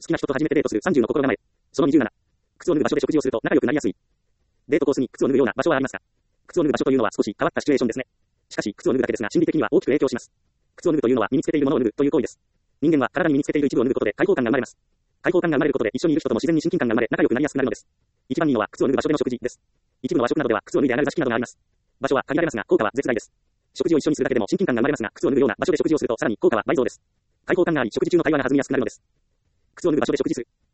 きな人と初めてデートする30の心構え。その27。靴を脱ぐ場所で食事をすると仲良くなりやすい。デートコースに靴を脱ぐような場所はありますか？靴を脱ぐ場所というのは少し変わったシチュエーションですね。しかし、靴を脱ぐだけですが、心理的には大きく影響します。靴を脱ぐというのは身につけているものを脱ぐという行為です。人間は体に身につけている一部を脱ぐことで解放感が生まれます。解放感が生まれることで一緒にいる人とも自然に親近感が生まれ、仲良くなりやすくなるのです。一番いいのは靴を脱ぐ場所での食事です。一部の和食などでは靴を脱いで上がる座敷などがあります。場所は限られますが、効果は絶大です。食事を一緒にするだけでも親近感が生まれますが、靴を脱ぐような場所で食事をするとさらに効果は倍増です。解放感があり、食事中の会話が弾みやすくなるのです。靴を脱ぐ場所で食事する。